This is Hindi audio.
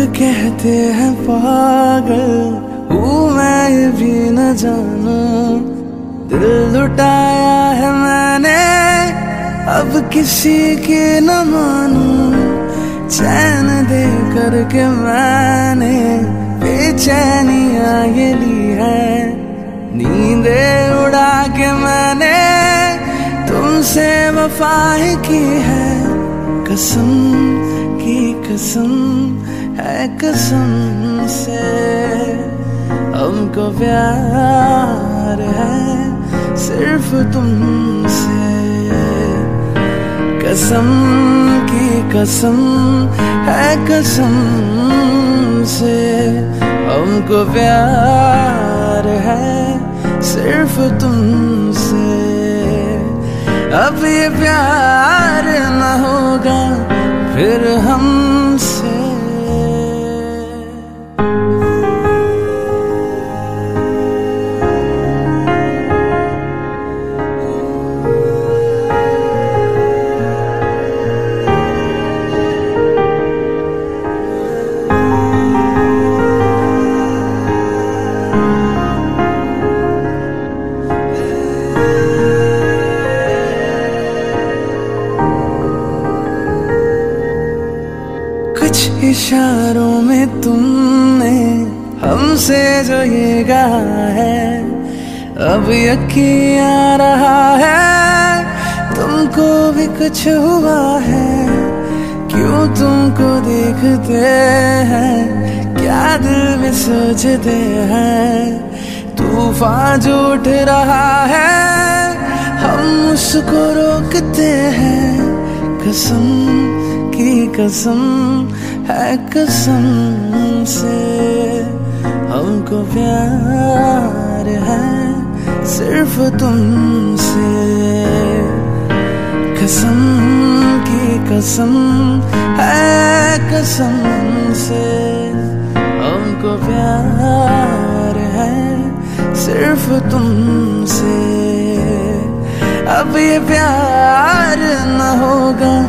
कहते हैं पागल हूँ मैं ये भी न जानूं, दिल लुटाया है मैंने अब किसी की न मानूं, चैन दे करके मैंने बेचैनियाँ ये ली है, नींदे उड़ा के मैंने तुमसे वफा ही की है, कसम की कसम है कसम से हमको प्यार है सिर्फ तुमसे, कसम की कसम है कसम से हमको प्यार है सिर्फ तुमसे, अब ये प्यार न होगा फिर हमसे। कुछ इशारों में तुमने हमसे जो ये कहा है, अब यकीन आ रहा है तुमको भी कुछ हुआ है, क्यों तुमको देखते हैं क्या दिल में सोचते हैं, तूफान जो उठ रहा है हम उसको रोकते हैं, कसम की कसम है कसम से हमको प्यार है सिर्फ तुमसे, कसम की कसम है कसम से हमको प्यार है सिर्फ तुमसे, अब ये प्यार न होगा